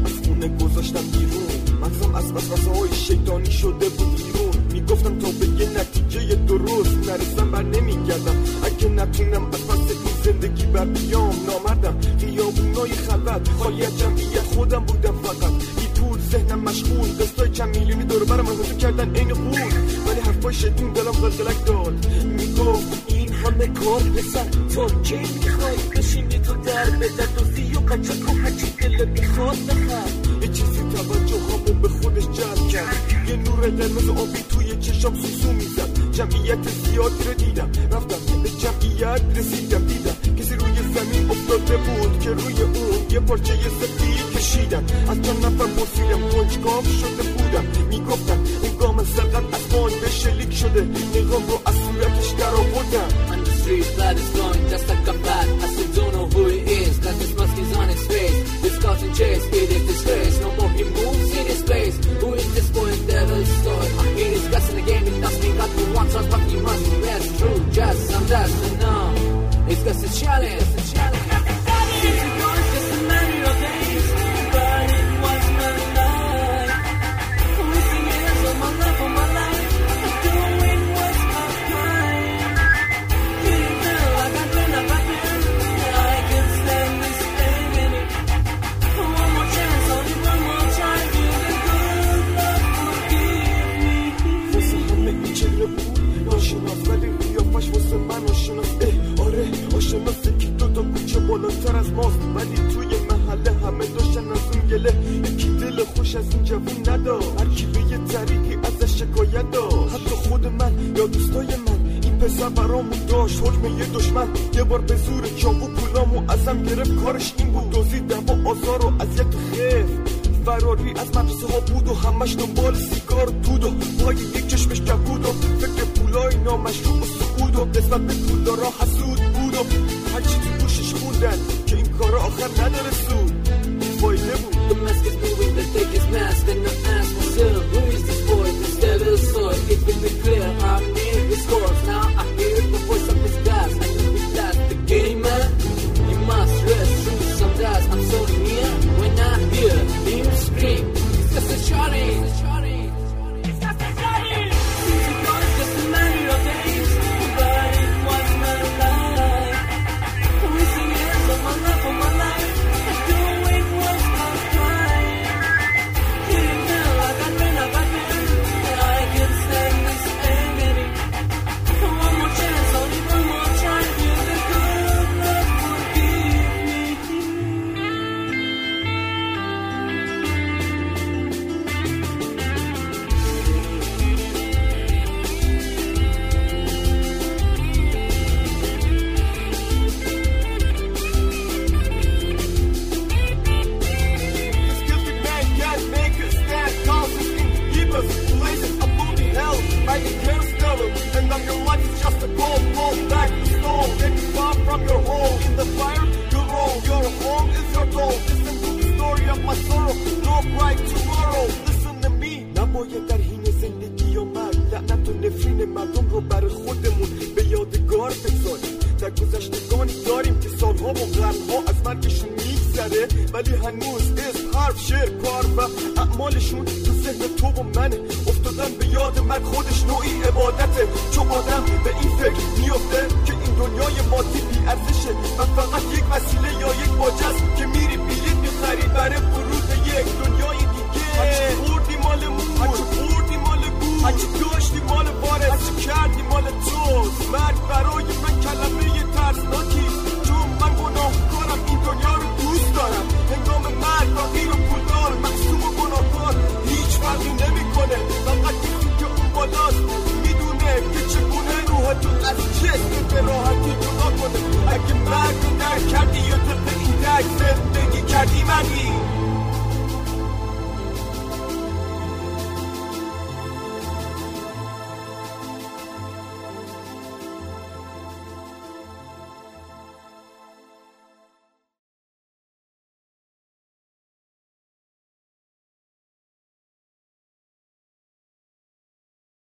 از خونه گذاشتم بیرون، مغزم از وسوسه‌های شیطانی شده بود بیرون. میگفتم تا به یه نتیجه درست نرسم بر نمیگردم، اگه نتونم از پس این زندگی بر بیام نامردم. خیابونای خلوت خالی از جمعیت خودم بودم فقط، بی پول ذهنم مشغول، قسطای چند میلیونی دور برم حضور کردن عین غول. ولی حرفای شیطون دلم قلقلک داد، میگفت این همه کار پسر تا کی میخوای بشینی تو در بدر دوزی و قچک و هرچی دل میخواد بخر. یه چیزی توجه همو به خودش جلب کرد، یه نور قرمز آبی توی چشام سوسو میزد. جمعیت زیادی رو دیدم، رفتم به جمعیت رسیدم، دیدم کسی روی زمین افتاده بود که روی اون یه پارچه سفید کشیدن. از چند نفر پرسیدم، کنجکاو شده بودم، میگفتن اون گام سرقت از بان به شلیک شده. نگام رو از صورتش در آوردم. On the street, blood is flowing just like a bat. I still don't know who he is, cause his mask is on his face. This caught and chase, it is disgrace. No more he moves in his place. Who is this boy in devil's story? I hear his guts in the game, it does me got to want us, but he must be best. True, just some dust, and now it's just a challenge, it's a challenge. Since it was just a matter of days, but it was my life. Wasting years of my life, of my life. Doing what's my crime. Feeling feel like I can, I can stand this pain. One more chance, only one more try. Feel the good love forgive me. واسه همه این چهره بود ناشناس، ولی قیافش واسه من آشناس. آره آشناسه که دوتا کوچه بالاتر از ماست، ولی توی محله همه داشتن از اون گله. یکی دل خوش از این جوون ندار، هر کی به یه طریقی ازش شکایت داشت. حتی خود من یا دوستای من، این پسر برامون داشت حکم یه دشمن. یه بار به زور چاقو پولامو ازم گرفت، کارش این بود دزدیدم و آزار و اذیت و خف. فراری از مدرسه ها بود و همش دنبال سیگار دود و پای یک چشمش کبود و فکر پولای نامشروع و سعود و قسمت به پولدارا حسود بود و هرچی تو گوشش خوندن که این کارا آخر نداره سود. فایده بود. The mask is moving, they take his mask and I ask myself, who is this boy, this devil's sword? It will be clear, I'm near his course. Now I hear the voice of his gas. I know he's that the game man. You must rest through some dust. I'm so near when I hear him scream. It's just a shawty. It's just a shawty. Since it was just a matter of days, but it was my life. Wasting years of my life, of my life. Doing what's my crime. Feeling feel like I can, I can stand this agony. One more chance, only one more try. Feel the good love forgive me. This gifted man can't make us stand tall. This thing keep us blazing up on the hell. I can hear stellar, and on your life is just a cold, fall back to stone. Get far from your home. In the fire, you roll. Your home is your goal. Listen to the story of my sorrow. No bright tomorrow. Listen to me. نباید در حین زندگی و مرگ لعنت و نفرین مردم رو برای خودمون به یادگار بگذاریم. در گذشتگانی داریم که سالها و قرنها از مرگشون میگذره، ولی هنوز اسم، حرف، شعر، کار و اعمالشون تو ذهن تو و منه. افتادن به یاد مرگ خودش نوعی عبادته، چون آدم به این فکر میفته که این دنیای مادی بی ارزشه و فقط یک وسیله یا یک باجه است که میری بلیط میخری برای